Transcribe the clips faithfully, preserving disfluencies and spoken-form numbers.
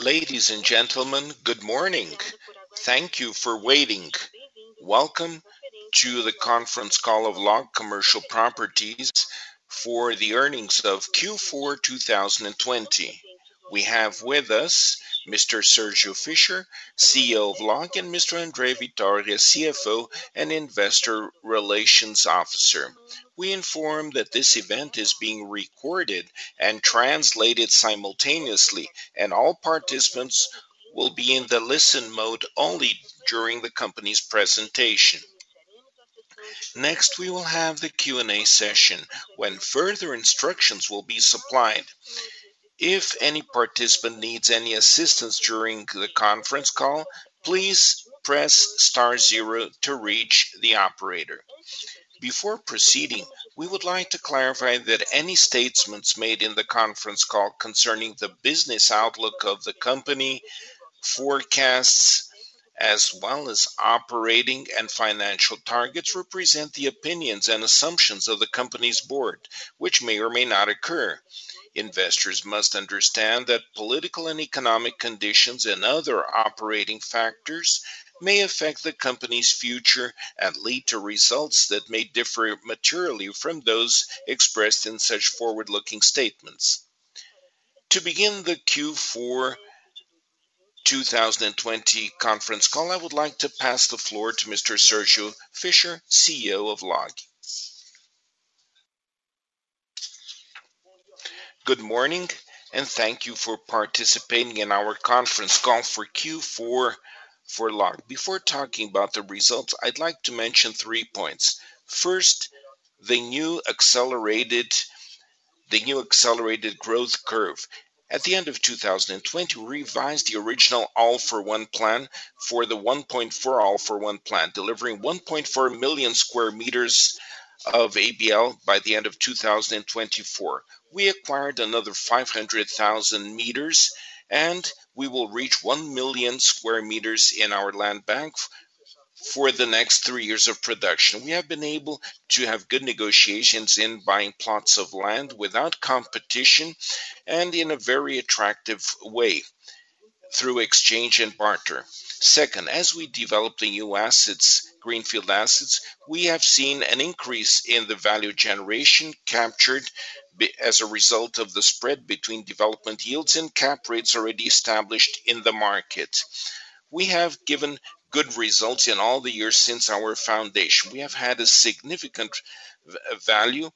Ladies and gentlemen, good morning. Thank you for waiting. Welcome to the conference call of LOG Commercial Properties for the earnings of Q four two thousand twenty. We have with us Mister Sergio Fischer, C E O of LOG, and Mister André Vitória, C F O and Investor Relations Officer. We inform that this event is being recorded and translated simultaneously, and all participants will be in the listen mode only during the company's presentation. Next, we will have the Q and A session when further instructions will be supplied. If any participant needs any assistance during the conference call, please press star zero to reach the operator. Before proceeding, we would like to clarify that any statements made in the conference call concerning the business outlook of the company, forecasts, as well as operating and financial targets represent the opinions and assumptions of the company's board, which may or may not occur. Investors must understand that political and economic conditions and other operating factors may affect the company's future and lead to results that may differ materially from those expressed in such forward-looking statements. To begin the Q four two thousand twenty conference call, I would like to pass the floor to Mister Sergio Fischer, C E O of LOG. Good morning, and thank you for participating in our conference call for Q four for LOG. Before talking about the results, I'd like to mention three points. First, the new accelerated the new accelerated growth curve. At the end of two thousand twenty, we revised the original All for One plan for the one point four All for One plan, delivering one point four million square meters of A B L by the end of two thousand twenty-four. We acquired another five hundred thousand meters, and we will reach one million square meters in our land bank for the next three years of production. We have been able to have good negotiations in buying plots of land without competition and in a very attractive way through exchange and barter. Second, as we develop the new assets, greenfield assets, we have seen an increase in the value generation captured as a result of the spread between development yields and cap rates already established in the market. We have given good results in all the years since our foundation. We have had a significant value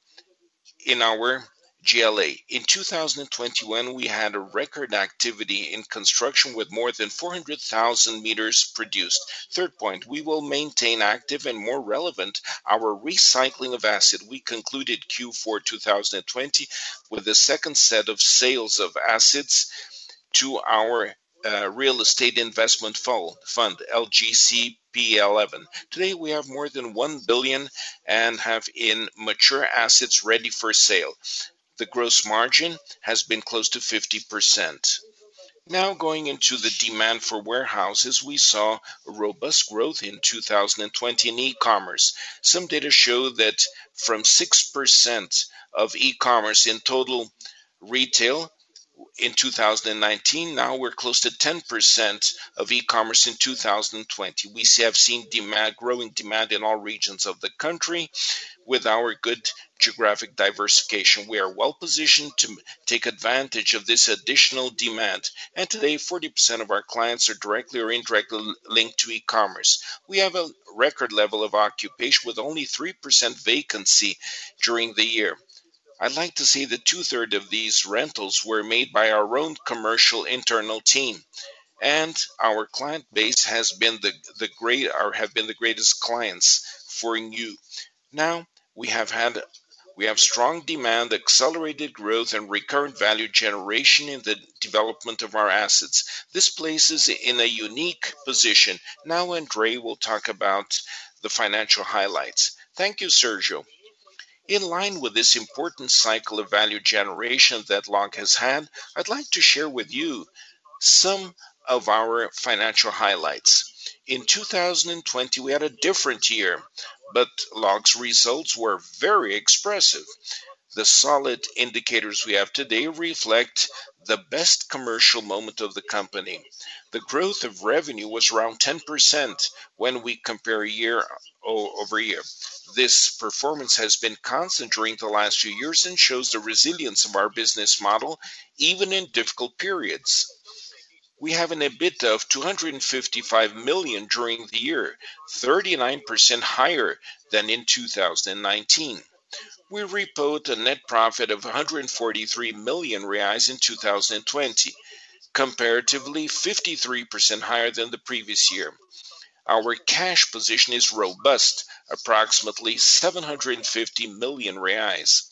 in our G L A. In two thousand twenty-one, we had a record activity in construction with more than four hundred thousand meters produced. Third point, we will maintain active and more relevant our recycling of asset. We concluded Q four two thousand twenty with the second set of sales of assets to our uh, real estate investment fund, L G C P eleven. Today we have more than one billion and have in mature assets ready for sale. The gross margin has been close to fifty percent. Now going into the demand for warehouses, we saw a robust growth in two thousand twenty in e-commerce. Some data show that from six percent of e-commerce in total retail in two thousand nineteen, now we're close to ten percent of e-commerce in two thousand twenty. We have seen demand, growing demand in all regions of the country. With our good geographic diversification, we are well positioned to take advantage of this additional demand. And today, forty percent of our clients are directly or indirectly linked to e-commerce. We have a record level of occupation with only three percent vacancy during the year. I'd like to say that two-thirds of these rentals were made by our own commercial internal team. And our client base has been the, the great or have been the greatest clients for you. Now, we have had we have strong demand, accelerated growth, and recurrent value generation in the development of our assets. This places in a unique position. Now André will talk about the financial highlights. Thank you, Sergio. In line with this important cycle of value generation that LOG has had, I'd like to share with you some of our financial highlights. In two thousand twenty, we had a different year, but LOG's results were very expressive. The solid indicators we have today reflect the best commercial moment of the company. The growth of revenue was around ten percent when we compare year over year. This performance has been constant during the last few years and shows the resilience of our business model even in difficult periods. We have an EBITDA of two hundred fifty-five million during the year, thirty-nine percent higher than in two thousand nineteen. We reported a net profit of one hundred forty-three million reais in two thousand twenty, comparatively fifty-three percent higher than the previous year. Our cash position is robust, approximately seven hundred fifty million reais.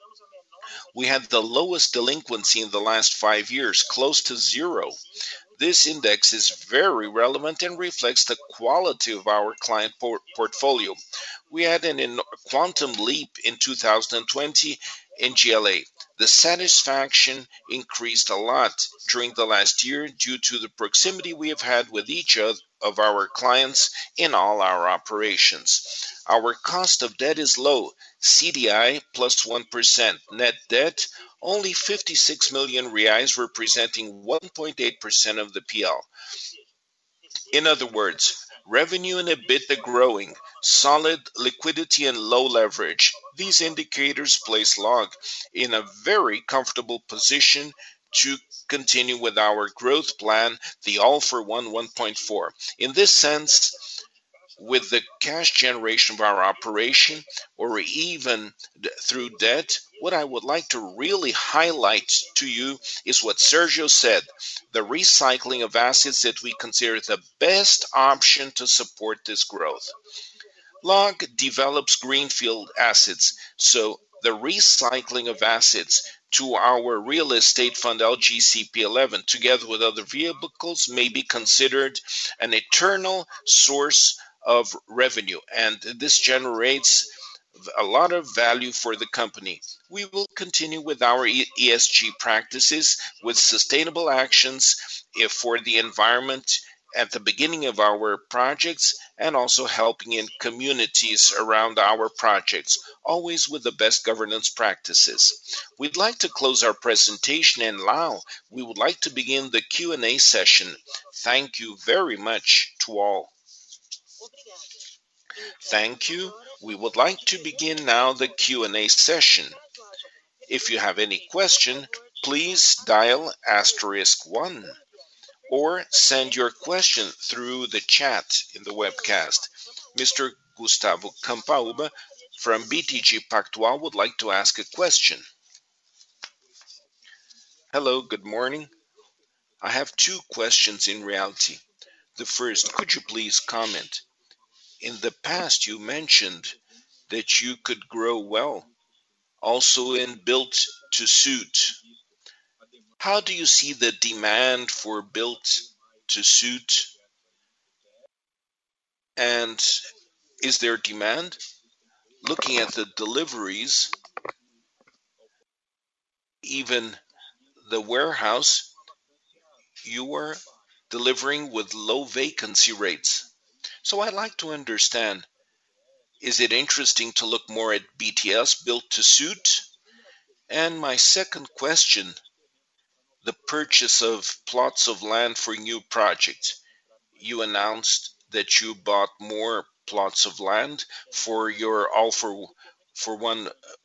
We had the lowest delinquency in the last five years, close to zero. This index is very relevant and reflects the quality of our client por- portfolio. We had an in- quantum leap in two thousand twenty in G L A. The satisfaction increased a lot during the last year due to the proximity we have had with each of of our clients in all our operations. Our cost of debt is low, C D I plus one percent. Net debt only fifty-six million reais, representing one point eight percent of the P L. In other words, revenue and EBITDA growing, solid liquidity and low leverage. These indicators place Log in a very comfortable position to continue with our growth plan, the All for One one point four. In this sense, with the cash generation of our operation or even through debt, what I would like to really highlight to you is what Sergio said, the recycling of assets that we consider the best option to support this growth. Log develops greenfield assets, so the recycling of assets to our real estate fund L G C P eleven, together with other vehicles, may be considered an eternal source of revenue, and this generates a lot of value for the company. We will continue with our E S G practices with sustainable actions for the environment at the beginning of our projects and also helping in communities around our projects, always with the best governance practices. We'd like to close our presentation, and now we would like to begin the Q and A session. Thank you very much to all. Thank you. We would like to begin now the Q and A session. If you have any question, please dial asterisk one or send your question through the chat in the webcast. Mister Gustavo Campauba from B T G Pactual would like to ask a question. Hello, good morning. I have two questions in reality. The first, could you please comment? In the past, you mentioned that you could grow well, also in built to suit. How do you see the demand for built to suit? And is there demand? Looking at the deliveries, even the warehouse, you are delivering with low vacancy rates. So I'd like to understand, is it interesting to look more at B T S, built to suit? And my second question, the purchase of plots of land for new projects. You announced that you bought more plots of land for your all for for one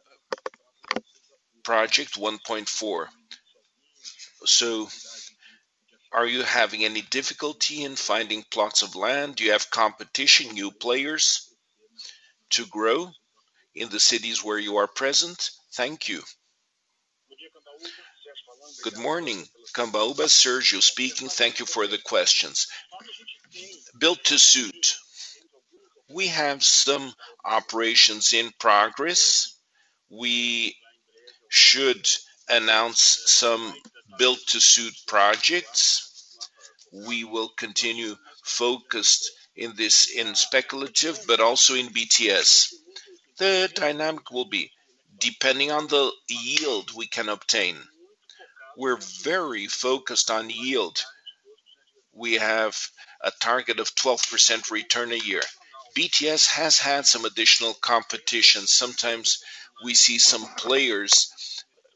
project one point four. So are you having any difficulty in finding plots of land? Do you have competition, new players to grow in the cities where you are present? Thank you. Good morning, Cambaúba. Sergio speaking. Thank you for the questions. Built to suit. We have some operations in progress. We should announce some built to suit projects. We will continue focused in this in speculative, but also in B T S. The dynamic will be depending on the yield we can obtain. We're very focused on yield. We have a target of twelve percent return a year. B T S has had some additional competition. Sometimes we see some players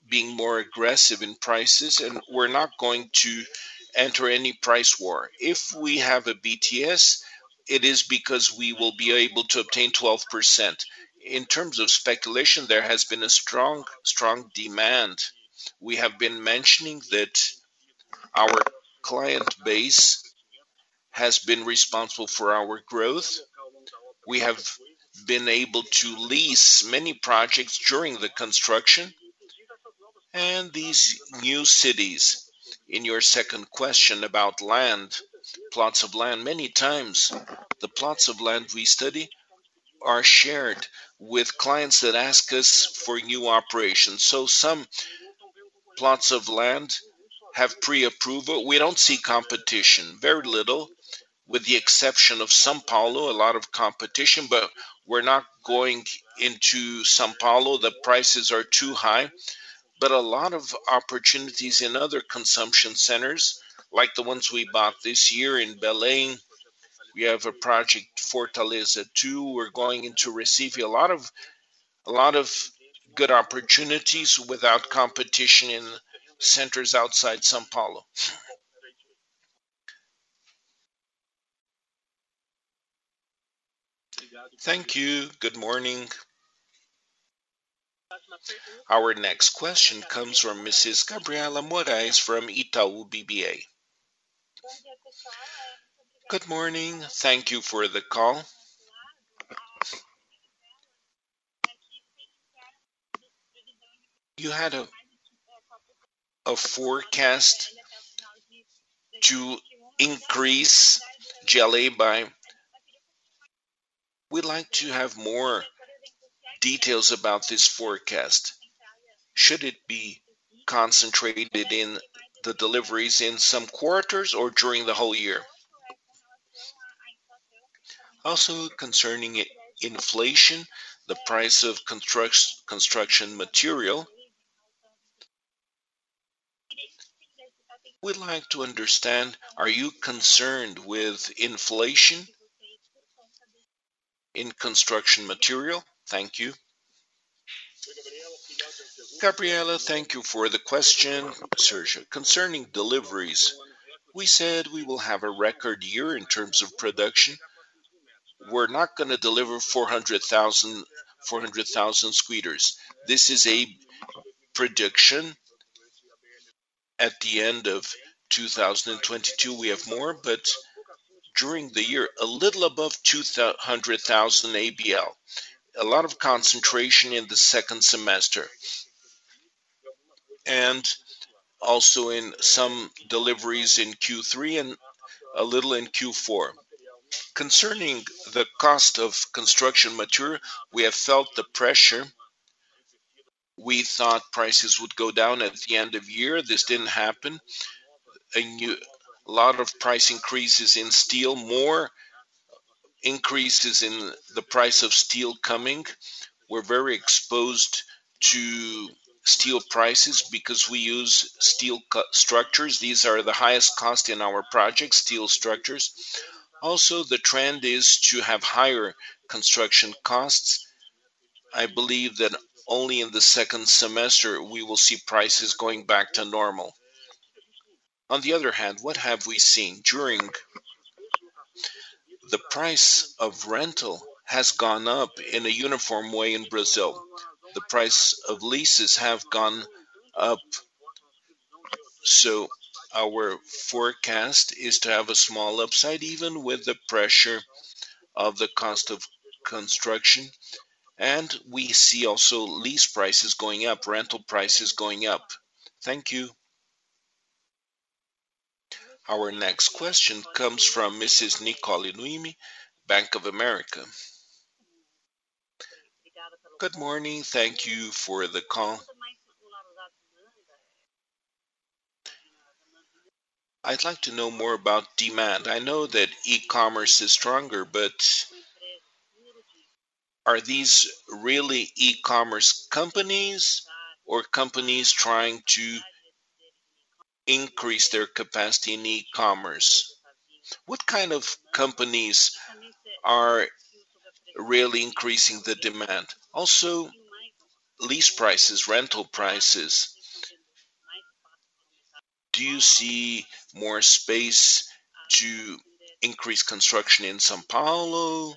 being more aggressive in prices, and we're not going to enter any price war. If we have a B T S, it is because we will be able to obtain twelve percent. In terms of speculation, there has been a strong, strong demand. We have been mentioning that our client base has been responsible for our growth. We have been able to lease many projects during the construction, and these new cities. In your second question about land, plots of land, many times the plots of land we study are shared with clients that ask us for new operations. So some plots of land have pre-approval. We don't see competition, very little, with the exception of São Paulo, a lot of competition, but we're not going into São Paulo. The prices are too high, but a lot of opportunities in other consumption centers, like the ones we bought this year in Belém. We have a project Fortaleza two. We're going into Recife. A lot of a lot of good opportunities without competition in centers outside São Paulo. Thank you. Good morning. Our next question comes from Missus Gabriela Moraes from Itaú B B A. Good morning. Thank you for the call. You had a, a forecast to increase G L A by. We'd like to have more details about this forecast. Should it be concentrated in the deliveries in some quarters or during the whole year? Also concerning inflation, the price of construct, construction material, we'd like to understand, are you concerned with inflation in construction material? Thank you. Gabriela, thank you for the question. Sergio, concerning deliveries, we said we will have a record year in terms of production. We're not going to deliver four hundred thousand four hundred thousand scooters. This is a prediction. At the end of two thousand twenty-two, we have more, but during the year, a little above two hundred thousand A B L. A lot of concentration in the second semester. And also in some deliveries in Q three and a little in Q four. Concerning the cost of construction material, we have felt the pressure. We thought prices would go down at the end of year. This didn't happen. A, new, a lot of price increases in steel, more increases in the price of steel coming. We're very exposed to steel prices because we use steel structures. These are the highest cost in our project, steel structures. Also, the trend is to have higher construction costs. I believe that only in the second semester we will see prices going back to normal. On the other hand, what have we seen? During the price of rental has gone up in a uniform way in Brazil. The price of leases have gone up. So our forecast is to have a small upside even with the pressure of the cost of construction. And we see also lease prices going up, rental prices going up. Thank you. Our next question comes from Missus Nicole Nuimi, Bank of America. Good morning. Thank you for the call. I'd like to know more about demand. I know that e-commerce is stronger, but are these really e-commerce companies or companies trying to increase their capacity in e-commerce? What kind of companies are really increasing the demand? Also, lease prices, rental prices. do you see more space to increase construction in São Paulo?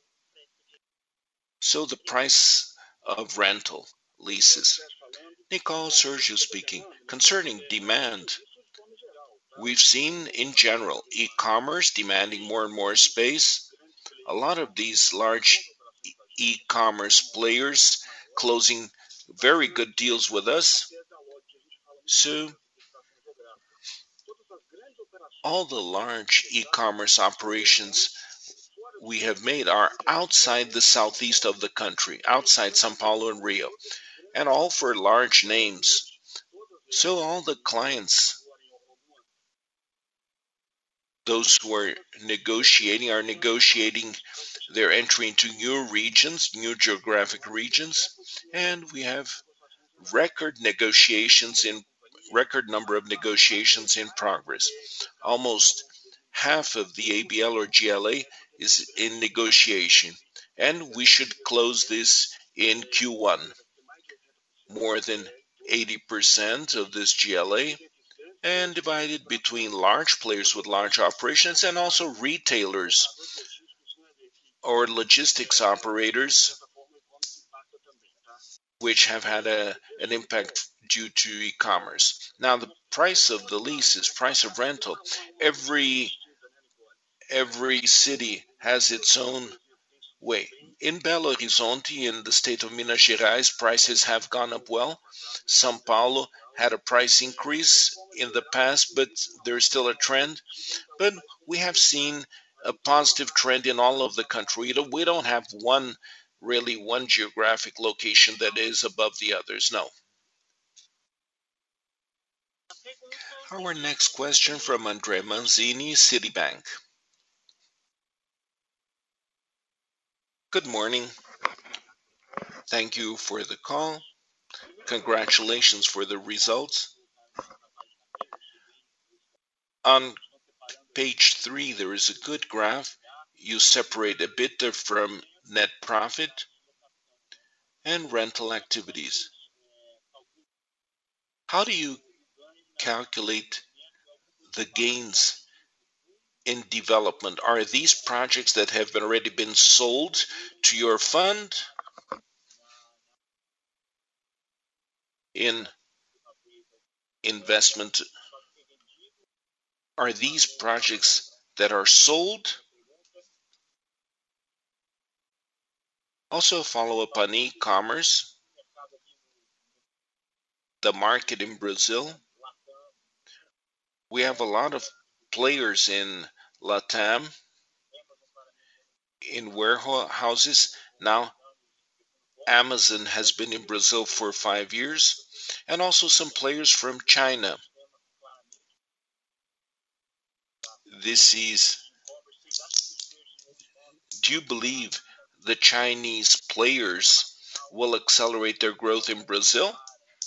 So the price of rental leases. Nicole Sergio speaking. Concerning demand, we've seen in general e-commerce demanding more and more space. A lot of these large e-commerce players closing very good deals with us. So all the large e-commerce operations we have made are outside the southeast of the country, outside São Paulo and Rio, and all for large names. So all the clients, those who are negotiating, are negotiating their entry into new regions, new geographic regions, and we have record negotiations in record number of negotiations in progress. Almost half of the A B L or G L A is in negotiation, and we should close this in Q one. More than eighty percent of this G L A, and divided between large players with large operations and also retailers or logistics operators which have had a, an impact due to e-commerce. Now the price of the leases, price of rental, every every city has its own way. In Belo Horizonte, in the state of Minas Gerais, prices have gone up well. São Paulo had a price increase in the past, but there's still a trend. But we have seen a positive trend in all of the country. We don't, we don't have one, really one geographic location that is above the others. No. Our next question from Andre Manzini, Citibank. Good morning. Thank you for the call. Congratulations for the results. On page three, there is a good graph. You separate EBITDA from net profit and rental activities. How do you calculate the gains in development? Are these projects that have already been sold to your fund in investment? Are these projects that are sold? Also follow up on e-commerce, the market in Brazil. We have a lot of players in Latam, in warehouses. Now Amazon has been in Brazil for five years, and also some players from China. This is, do you believe the Chinese players will accelerate their growth in Brazil?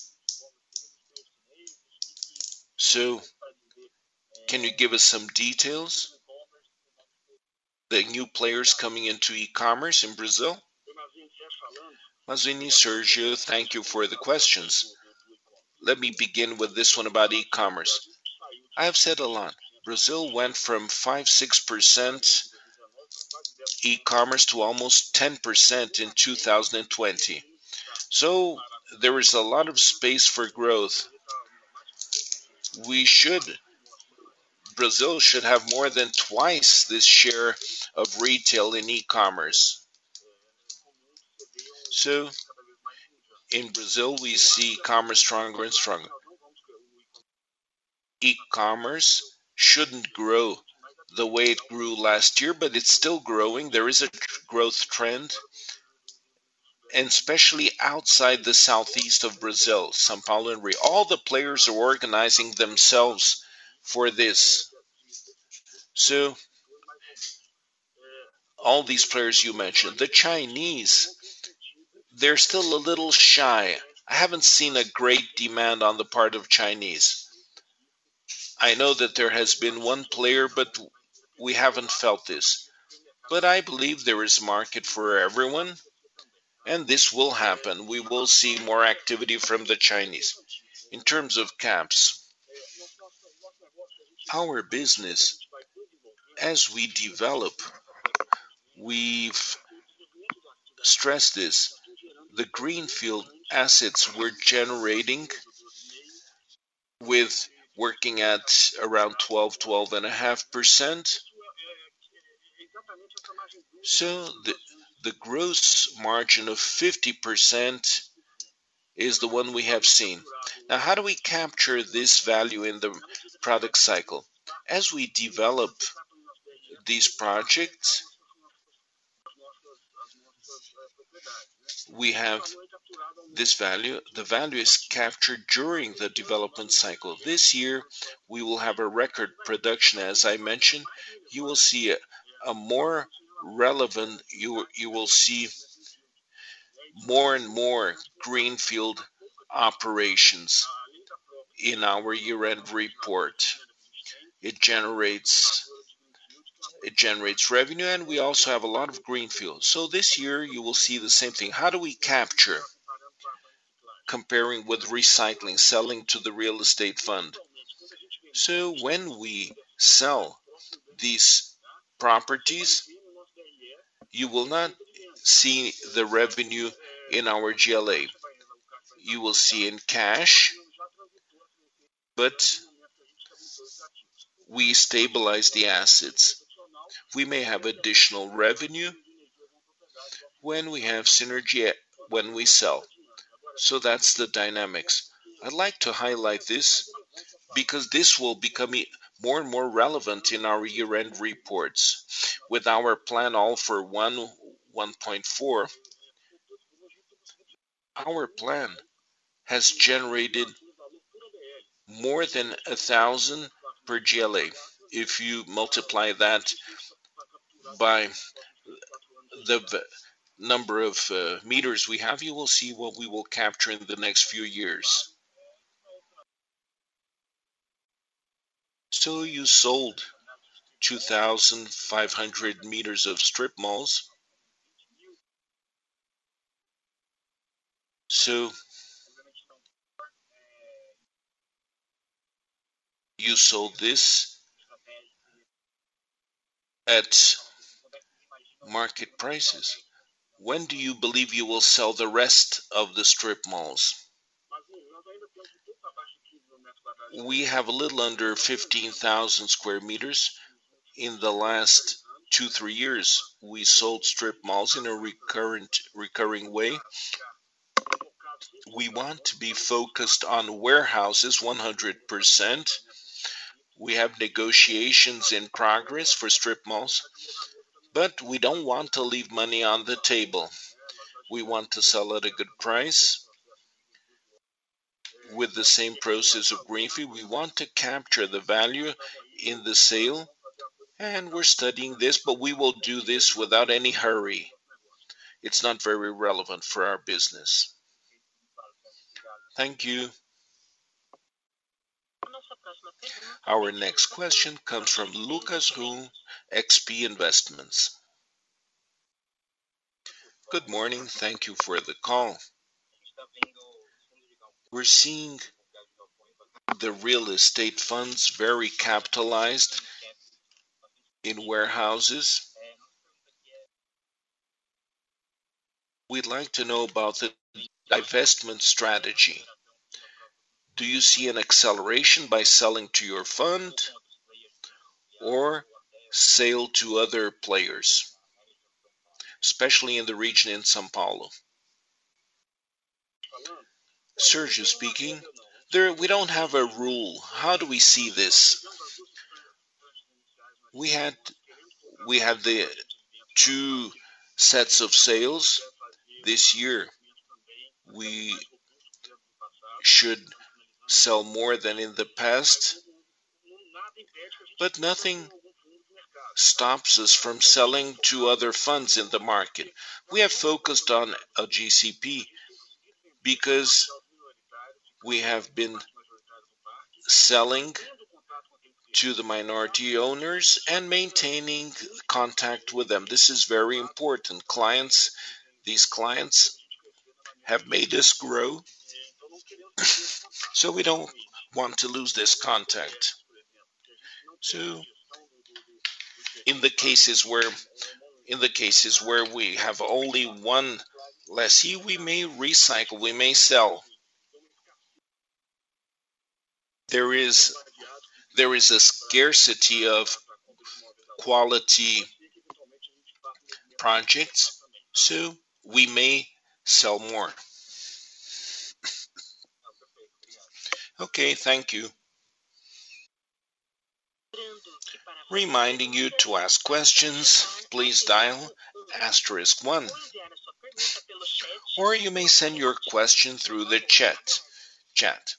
So, can you give us some details? The new players coming into e-commerce in Brazil? Mazini Sergio, thank you for the questions. Let me begin with this one about e-commerce. I have said a lot. Brazil went from five six percent e-commerce to almost ten percent in two thousand twenty. So there is a lot of space for growth. We should, Brazil should have more than twice this share of retail in e-commerce. So in Brazil, we see commerce stronger and stronger. E-commerce shouldn't grow the way it grew last year, but it's still growing. There is a growth trend, and especially outside the southeast of Brazil, São Paulo and Rio. All the players are organizing themselves for this. So, all these players you mentioned, the Chinese, they're still a little shy. I haven't seen a great demand on the part of Chinese. I know that there has been one player, but we haven't felt this. But I believe there is market for everyone, and this will happen. We will see more activity from the Chinese. In terms of caps, Our business, as we develop, we've stressed this. The greenfield assets we're generating with working at around twelve, twelve and a half percent. So the, the gross margin of fifty percent is the one we have seen. Now, how do we capture this value in the product cycle? As we develop these projects, we have this value. The value is captured during the development cycle. This year, we will have a record production, as I mentioned. You will see a, a more relevant, you, you will see more and more greenfield operations in our year-end report. It generates it generates revenue, and we also have a lot of greenfield. So this year you will see the same thing. How do we capture comparing with recycling, selling to the real estate fund? So when we sell these properties, you will not see the revenue in our G L A. You will see in cash, but we stabilize the assets. We may have additional revenue when we have synergy when we sell. So that's the dynamics. I'd like to highlight this because this will become e- more and more relevant in our year-end reports. With our plan all for one 1.4, our plan has generated more than a thousand per G L A. If you multiply that by the v- number of uh, meters we have, you will see what we will capture in the next few years. So you sold two thousand five hundred meters of strip malls. So you sold this at market prices. When do you believe you will sell the rest of the strip malls? We have a little under fifteen thousand square meters. In the last two, three years, we sold strip malls in a recurrent, recurring way. We want to be focused on warehouses one hundred percent. We have negotiations in progress for strip malls, but we don't want to leave money on the table. We want to sell at a good price with the same process of greenfield. We want to capture the value in the sale, and we're studying this, but we will do this without any hurry. It's not very relevant for our business. Thank you. Our next question comes from Lucas Ru, X P Investments. Good morning. Thank you for the call. We're seeing the real estate funds very capitalized in warehouses. We'd like to know about the divestment strategy. Do you see an acceleration by selling to your fund or sale to other players, especially in the region in São Paulo? Sergio speaking. There, we don't have a rule. How do we see this? We had we had the two sets of sales this year. We should sell more than in the past, but nothing stops us from selling to other funds in the market. We have focused on a G C P because we have been selling to the minority owners and maintaining contact with them. This is very important. Clients, these clients have made us grow, so we don't want to lose this contact. So in the cases where in the cases where we have only one lessee, we may recycle, we may sell. There is there is a scarcity of quality projects, so we may sell more. Okay, thank you. Reminding you to ask questions, please dial asterisk one. Or you may send your question through the chat. Chat.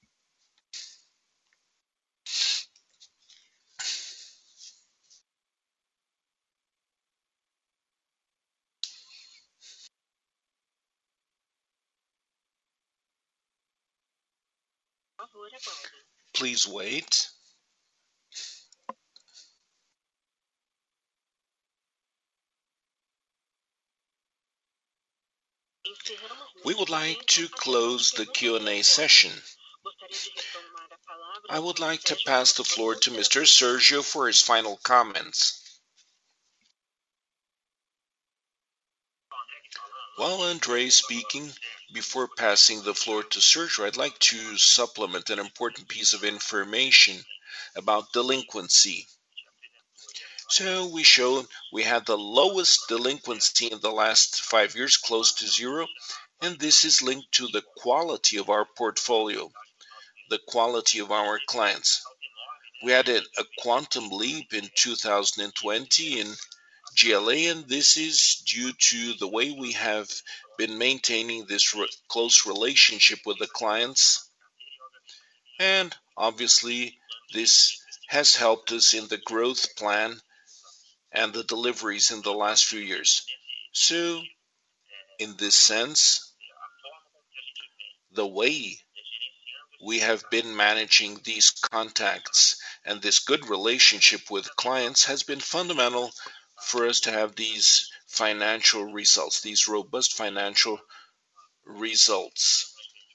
Please wait. We would like to close the Q and A session. I would like to pass the floor to Mister Sergio for his final comments. While Andre is speaking, before passing the floor to Sergio, I'd like to supplement an important piece of information about delinquency. So we showed we had the lowest delinquency in the last five years, close to zero, and this is linked to the quality of our portfolio, the quality of our clients. We had a, a quantum leap in two thousand twenty in G L A, and this is due to the way we have been maintaining this re- close relationship with the clients. And obviously, this has helped us in the growth plan and the deliveries in the last few years. So, in this sense, the way we have been managing these contacts and this good relationship with clients has been fundamental for us to have these financial results, these robust financial results.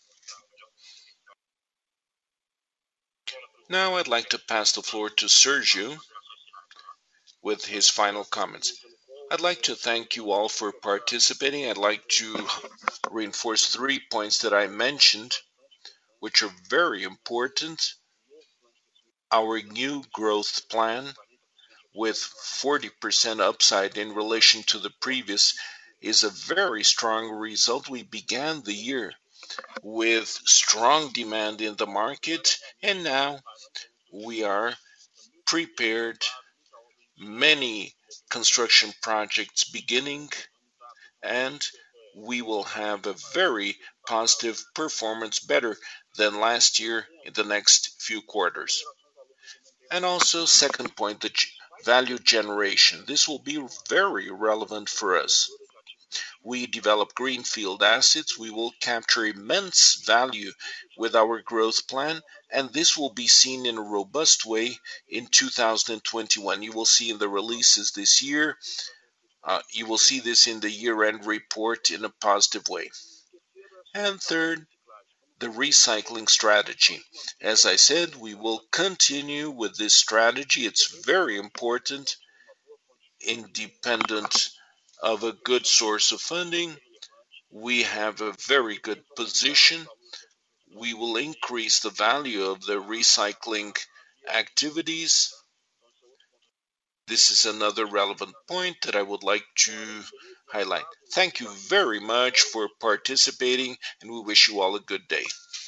Now I'd like to pass the floor to Sergio with his final comments. I'd like to thank you all for participating. I'd like to reinforce three points that I mentioned, which are very important. Our new growth plan with forty percent upside in relation to the previous is a very strong result. We began the year with strong demand in the market, and now we are prepared. Many construction projects beginning, and we will have a very positive performance, better than last year in the next few quarters. And also, second point, the value generation. This will be very relevant for us. We develop greenfield assets, we will capture immense value with our growth plan, and this will be seen in a robust way in two thousand twenty-one. You will see in the releases this year, uh, you will see this in the year-end report in a positive way. And third, the recycling strategy. As I said, we will continue with this strategy. It's very important, independent of a good source of funding. We have a very good position. We will increase the value of the recycling activities. This is another relevant point that I would like to highlight. Thank you very much for participating, and we wish you all a good day.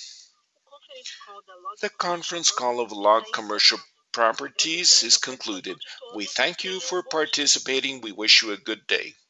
The conference call of Log Commercial Properties is concluded. We thank you for participating. We wish you a good day.